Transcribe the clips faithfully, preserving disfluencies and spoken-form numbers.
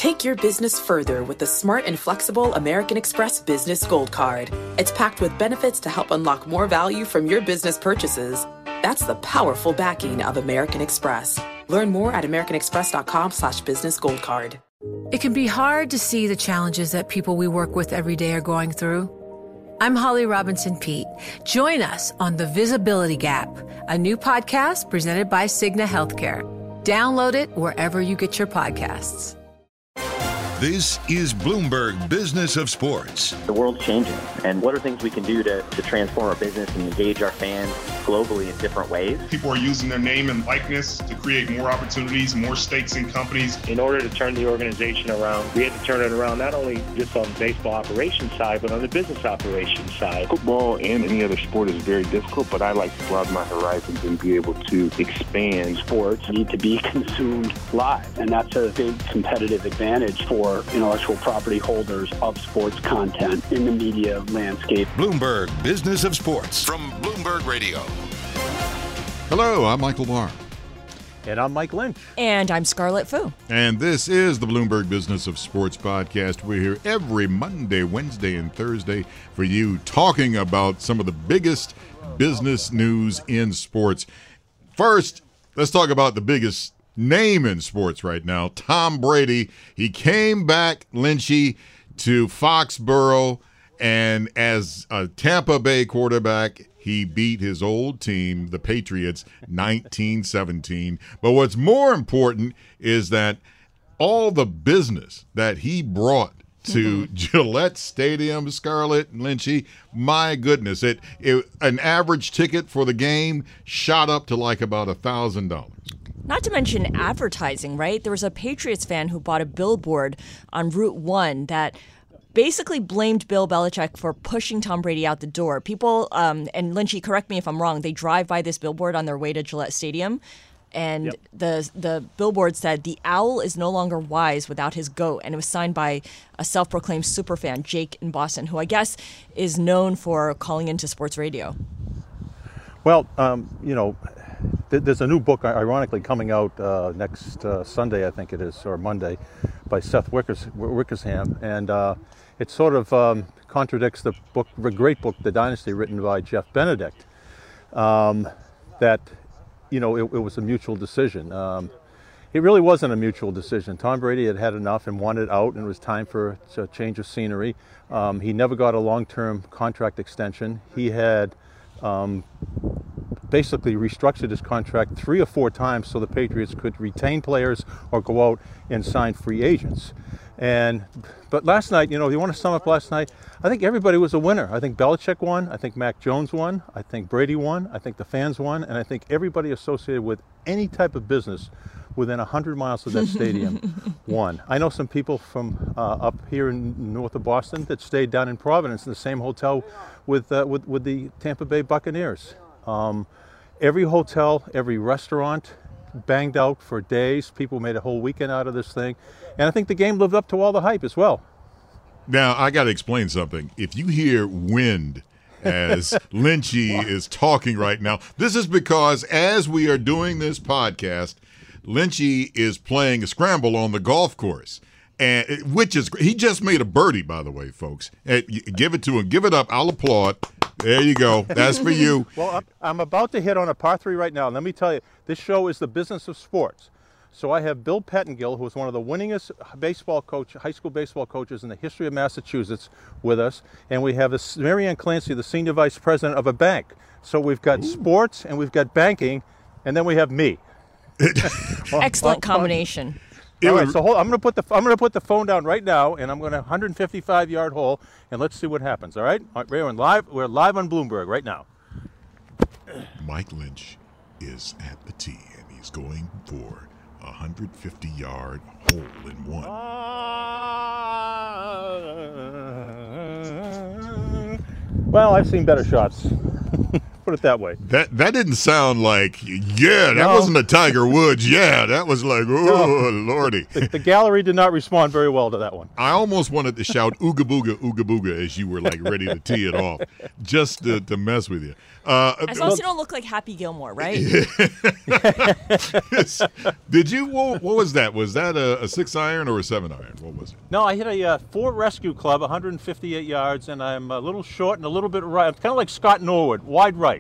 Take your business further with the smart and flexible American Express Business Gold Card. It's packed with benefits to help unlock more value from your business purchases. That's the powerful backing of American Express. Learn more at americanexpress.com slash business gold card. It can be hard to see the challenges that people we work with every day are going through. I'm Holly Robinson Peete. Join us on The Visibility Gap, a new podcast presented by Cigna Healthcare. Download it wherever you get your podcasts. This is Bloomberg Business of Sports. The world's changing, and what are things we can do to, to transform our business and engage our fans globally in different ways? People are using their name and likeness to create more opportunities, more stakes in companies. In order to turn the organization around, we had to turn it around not only just on the baseball operations side, but on the business operations side. Football and any other sport is very difficult, but I like to broaden my horizons and be able to expand. Sports need to be consumed live, and that's a big competitive advantage for intellectual property holders of sports content in the media landscape. Bloomberg Business of Sports from Bloomberg Radio. Hello, I'm Michael Barr. And I'm Mike Lynch. And I'm Scarlett Fu. And this is the Bloomberg Business of Sports podcast. We're here every Monday, Wednesday, and Thursday for you, talking about some of the biggest business news in sports. First, let's talk about the biggest name in sports right now, Tom Brady. He came back, Lynchy, to Foxborough, and as a Tampa Bay quarterback, he beat his old team, the Patriots, nineteen seventeen. But what's more important is that all the business that he brought to mm-hmm. Gillette Stadium, Scarlett, Lynchy, my goodness, it, it an average ticket for the game shot up to like about a thousand dollars. Not to mention advertising, right? There was a Patriots fan who bought a billboard on Route one that basically blamed Bill Belichick for pushing Tom Brady out the door. People, um, and Lynchy, correct me if I'm wrong, they drive by this billboard on their way to Gillette Stadium, and yep. the the billboard said, "The owl is no longer wise without his goat," and it was signed by a self-proclaimed superfan, Jake in Boston, who I guess is known for calling into sports radio. Well, um, you know, there's a new book, ironically, coming out uh, next uh, Sunday, I think it is, or Monday, by Seth Wickers, Wickersham, and uh, it sort of um, contradicts the book, the great book, The Dynasty, written by Jeff Benedict. Um, that, you know, it, it was a mutual decision. Um, it really wasn't a mutual decision. Tom Brady had had enough and wanted out, and it was time for a change of scenery. Um, he never got a long-term contract extension. He had um, basically restructured his contract three or four times so the Patriots could retain players or go out and sign free agents. And but last night, you know, you want to sum up last night, I think everybody was a winner. I think Belichick won. I think Mac Jones won. I think Brady won. I think the fans won. And I think everybody associated with any type of business within one hundred miles of that stadium won. I know some people from uh, up here in north of Boston that stayed down in Providence in the same hotel with uh, with, with the Tampa Bay Buccaneers. Um, every hotel, every restaurant banged out for days. People made a whole weekend out of this thing. And I think the game lived up to all the hype as well. Now, I got to explain something. If you hear wind as Lynchy is talking right now, this is because as we are doing this podcast, Lynchy is playing a scramble on the golf course. And it, which is he just made a birdie, by the way, folks. Hey, give it to him. Give it up. I'll applaud. There you go. That's for you. Well, I'm, I'm about to hit on a par three right now. Let me tell you, this show is the business of sports. So I have Bill Pettingill, who is one of the winningest baseball coach, high school baseball coaches in the history of Massachusetts, with us. And we have this, Marianne Clancy, the senior vice president of a bank. So we've got Ooh. sports and we've got banking, and then we have me. Excellent combination. All right, so hold, I'm going to put the I'm going to put the phone down right now, and I'm going to one hundred fifty-five yard hole, and let's see what happens. All right, all right we're live. We're live on Bloomberg right now. Mike Lynch is at the tee, and he's going for a one hundred fifty yard hole in one. Well, I've seen better shots. Put it that way. That that didn't sound like, yeah, that No. wasn't a Tiger Woods. Yeah, that was like, oh, No. Lordy. The, the gallery did not respond very well to that one. I almost wanted to shout ooga booga, ooga booga as you were like ready to tee it off, just to, to mess with you. Uh, As long as you don't look like Happy Gilmore, right? Did you, what, what was that? Was that a, a six iron or a seven iron? What was it? No, I hit a uh, Ford Rescue Club, one hundred fifty-eight yards, and I'm a little short and a little bit right. I'm kind of like Scott Norwood, wide right.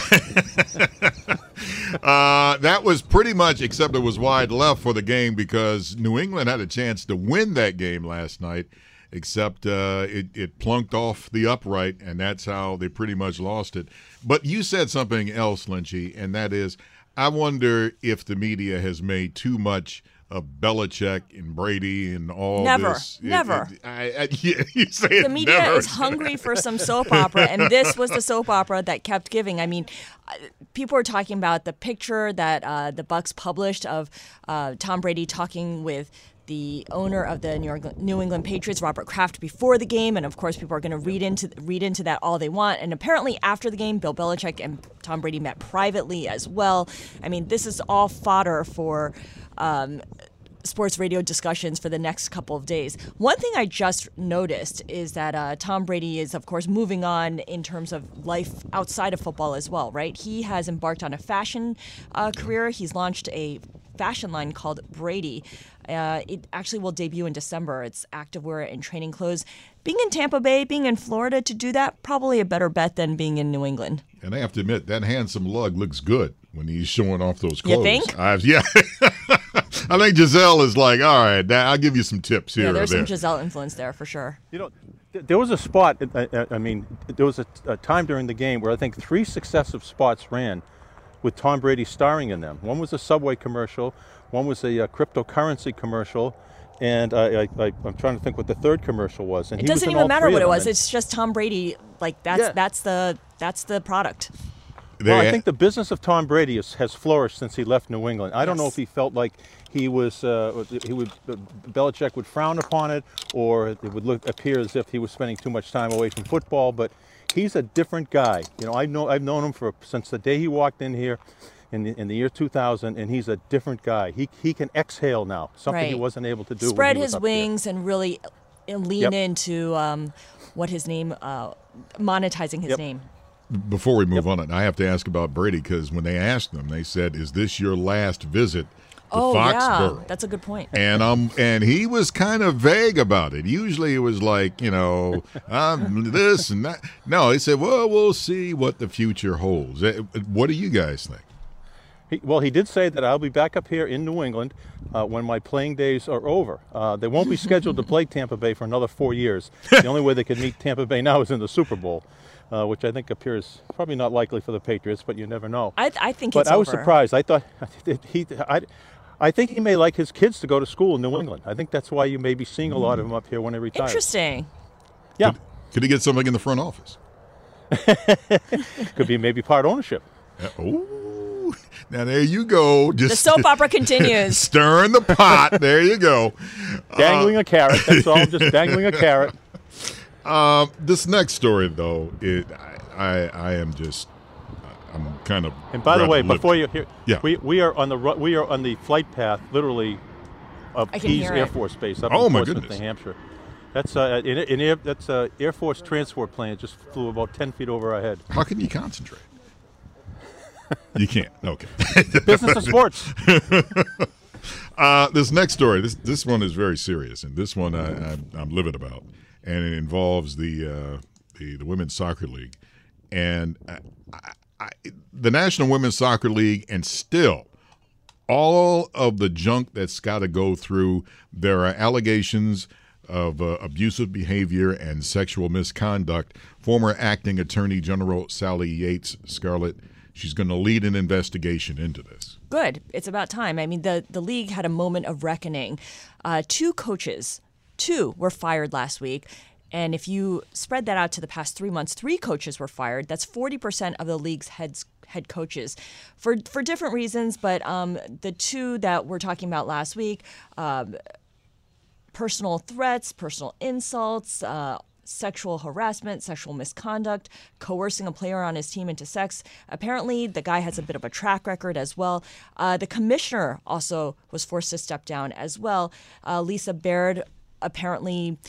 uh, that was pretty much, except it was wide left for the game because New England had a chance to win that game last night, except uh, it, it plunked off the upright, and that's how they pretty much lost it. But you said something else, Lynchy, and that is, I wonder if the media has made too much of Belichick and Brady and all Never, this. never. It, it, I, I, yeah, you say The it media never. is hungry for some soap opera, and this was the soap opera that kept giving. I mean, uh, people are talking about the picture that uh, the Bucs published of uh, Tom Brady talking with the owner of the New, York, New England Patriots, Robert Kraft, before the game, and of course, people are going to read into read into that all they want. And apparently, after the game, Bill Belichick and Tom Brady met privately as well. I mean, this is all fodder for Um, sports radio discussions for the next couple of days. One thing I just noticed is that uh, Tom Brady is, of course, moving on in terms of life outside of football as well, right? He has embarked on a fashion uh, career. He's launched a fashion line called Brady. Uh, it actually will debut in December. It's activewear and training clothes. Being in Tampa Bay, being in Florida to do that, probably a better bet than being in New England. And I have to admit, that handsome lug looks good when he's showing off those clothes. You think? I've, yeah. I think Giselle is like, all right, now I'll give you some tips here Yeah, or there's there. some Giselle influence there for sure. You know, th- there was a spot, I, I mean, there was a, a time during the game where I think three successive spots ran with Tom Brady starring in them. One was a Subway commercial, one was a uh, cryptocurrency commercial, and I, I, I, I'm trying to think what the third commercial was. And It he was doesn't in even all matter three what of it them. was. And- It's just Tom Brady. Like that's Yeah. that's the that's the product. Well, I think the business of Tom Brady is, has flourished since he left New England. I don't know Yes. if he felt like he was, uh, he would, uh, Belichick would frown upon it, or it would look appear as if he was spending too much time away from football. But he's a different guy. You know, I know I've known him for since the day he walked in here, in the, in the year two thousand, and he's a different guy. He he can exhale now, something he Right. wasn't able to do. when Spread he was his up here. wings and really uh, lean Yep. into um, what his name, uh, monetizing his Yep. name. Before we move on, I have to ask about Brady because when they asked him, they said, "Is this your last visit to Oh Foxborough?" yeah, that's a good point. And um, and he was kind of vague about it. Usually, it was like, you know, um, this and that. No, he said, "Well, we'll see what the future holds." Eh, What do you guys think? He, well, he did say that I'll be back up here in New England uh, when my playing days are over. Uh, they won't be scheduled to play Tampa Bay for another four years. The only way they could meet Tampa Bay now is in the Super Bowl, uh, which I think appears probably not likely for the Patriots, but you never know. I I think but it's I was over. surprised. I thought that he, I, I think he may like his kids to go to school in New England. I think that's why you may be seeing a lot of them up here when they retire. Interesting. Yeah, Could he get something in the front office? could be maybe part ownership. Uh, oh, now there you go. Just The soap opera continues. stirring the pot. There you go. Dangling a carrot. That's all. Just dangling a carrot. Um, this next story, though, it, I, I, I am just, I'm kind of. And by the way, rather before livid. you hear, Yeah. we we are on the ru- we are on the flight path, literally, of I can Keys hear Air it. Force Base up Oh, in my Portsmouth, goodness. New Hampshire. That's uh, in, in air, that's a Air Force transport plane. It just flew about ten feet over our head. How can you concentrate? You can't. Okay. Business of sports. Uh, this next story, this this one is very serious, and this one I, I'm, I'm livid about, and it involves the uh, the, the women's soccer league, and I, I, I, the National Women's Soccer League, and still all of the junk that's got to go through. There are allegations of uh, abusive behavior and sexual misconduct. Former acting Attorney General Sally Yates Scarlett, she's going to lead an investigation into this. Good. It's about time. I mean, the, the league had a moment of reckoning. Uh, two coaches, two were fired last week. And if you spread that out to the past three months, three coaches were fired. That's forty percent of the league's heads, head coaches for for different reasons. But um, the two that we're talking about last week, um, personal threats, personal insults, uh, sexual harassment, sexual misconduct, coercing a player on his team into sex. Apparently, the guy has a bit of a track record as well. Uh, the commissioner also was forced to step down as well. Uh, Lisa Baird apparently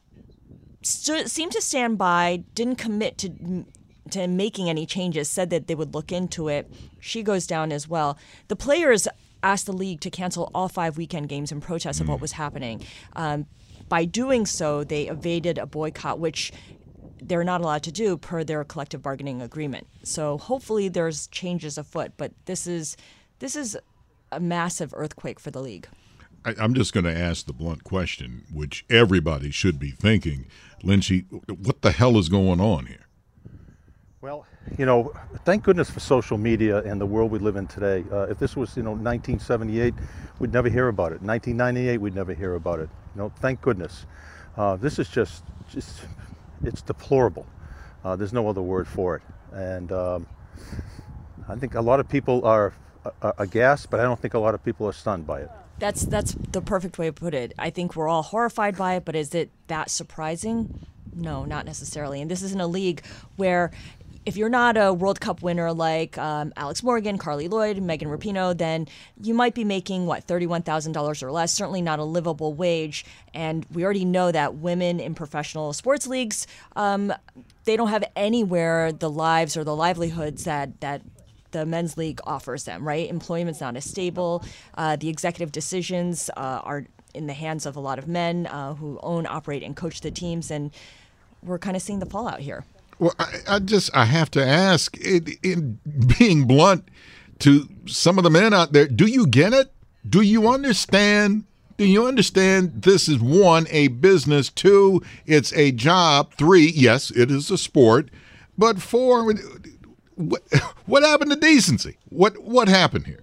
st- seemed to stand by, didn't commit to to making any changes, said that they would look into it. She goes down as well. The players asked the league to cancel all five weekend games in protest of what was happening. Um, by doing so, they evaded a boycott, which they're not allowed to do per their collective bargaining agreement. So hopefully there's changes afoot, but this is this is a massive earthquake for the league. I, I'm just going to ask the blunt question, which everybody should be thinking. Lynchy, what the hell is going on here? Well, you know, thank goodness for social media and the world we live in today. Uh, if this was, you know, nineteen seventy-eight, we'd never hear about it. nineteen ninety-eight, we'd never hear about it. You know, thank goodness. Uh, this is just, just, it's deplorable. Uh, there's no other word for it. And um, I think a lot of people are, are aghast, but I don't think a lot of people are stunned by it. That's that's the perfect way to put it. I think we're all horrified by it, but is it that surprising? No, not necessarily. And this is in a league where if you're not a World Cup winner like um, Alex Morgan, Carly Lloyd, Megan Rapinoe, then you might be making, what, thirty-one thousand dollars or less, certainly not a livable wage. And we already know that women in professional sports leagues, um, they don't have anywhere the lives or the livelihoods that, that the men's league offers them, right? Employment's not as stable. Uh, the executive decisions uh, are in the hands of a lot of men uh, who own, operate, and coach the teams. And we're kind of seeing the fallout here. Well, I, I just I have to ask, in, in being blunt to some of the men out there, do you get it? Do you understand? Do you understand this is, one, a business, two, it's a job, three, yes, it is a sport, but four, what, what happened to decency? What what happened here?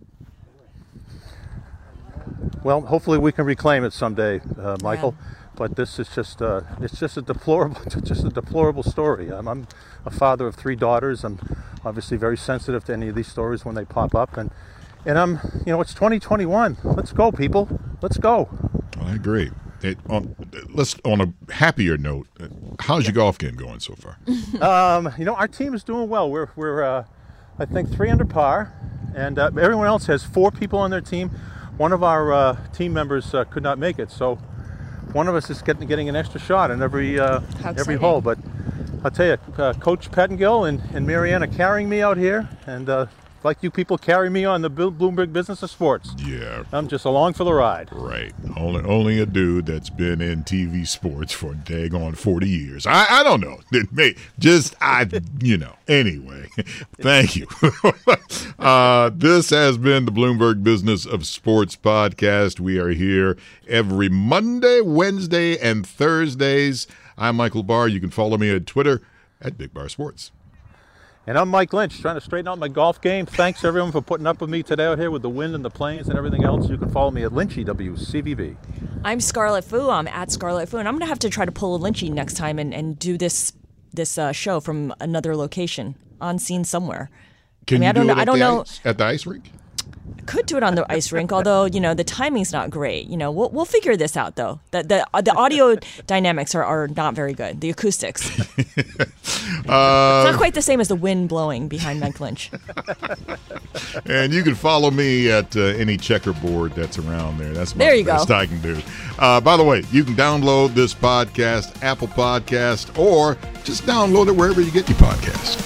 Well, hopefully we can reclaim it someday, uh, Michael. Yeah. But this is just uh, it's just a deplorable just a deplorable story. I'm, I'm a father of three daughters. I'm obviously very sensitive to any of these stories when they pop up, and and I'm you know it's twenty twenty-one. Let's go, people. Let's go. I agree. It, on, let's on a happier note. How's your golf game going so far? um, you know our team is doing well. We're we're uh, I think three under par, and uh, everyone else has four people on their team. One of our uh, team members uh, could not make it, so one of us is getting getting an extra shot in every uh, every hole. But I'll tell you, uh, Coach Pettingill and, and Marianne are carrying me out here, and uh, like you people carry me on the Bloomberg Business of Sports. Yeah. I'm just along for the ride. Right. Only only a dude that's been in T V sports for daggone forty years. I, I don't know. It may, just, I, you know. Anyway, thank you. uh, this has been the Bloomberg Business of Sports podcast. We are here every Monday, Wednesday, and Thursdays. I'm Michael Barr. You can follow me at Twitter at Big Bar Sports. And I'm Mike Lynch, trying to straighten out my golf game. Thanks, everyone, for putting up with me today out here with the wind and the planes and everything else. You can follow me at Lynchy, W C V B. I'm Scarlett Fu. I'm at Scarlett Fu. And I'm going to have to try to pull a Lynchy next time and, and do this this uh, show from another location, on scene somewhere. Can I mean, you I don't do know, it at, I don't the know. Ice, at the ice rink? Could do it on the ice rink, although, you know, the timing's not great. You know, we'll we'll figure this out, though. The the, the audio dynamics are, are not very good. The acoustics. uh, it's not quite the same as the wind blowing behind Mike Lynch. And you can follow me at uh, any checkerboard that's around there. That's there the you best go. I can do. Uh, by the way, you can download this podcast, Apple Podcast, or just download it wherever you get your podcast.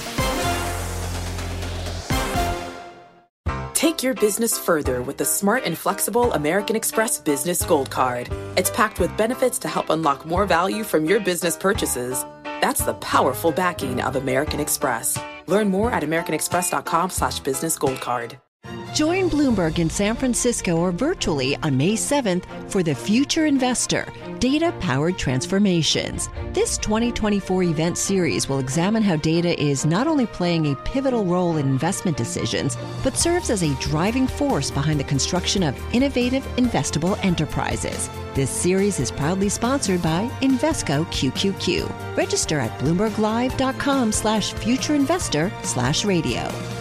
Take your business further with the smart and flexible American Express Business Gold Card. It's packed with benefits to help unlock more value from your business purchases. That's the powerful backing of American Express. Learn more at americanexpress.com slash business gold card. Join Bloomberg in San Francisco or virtually on May seventh for The Future Investor, Data-Powered Transformations. This twenty twenty-four event series will examine how data is not only playing a pivotal role in investment decisions, but serves as a driving force behind the construction of innovative, investable enterprises. This series is proudly sponsored by Invesco Q Q Q. Register at bloomberglive.com slash futureinvestor slash radio.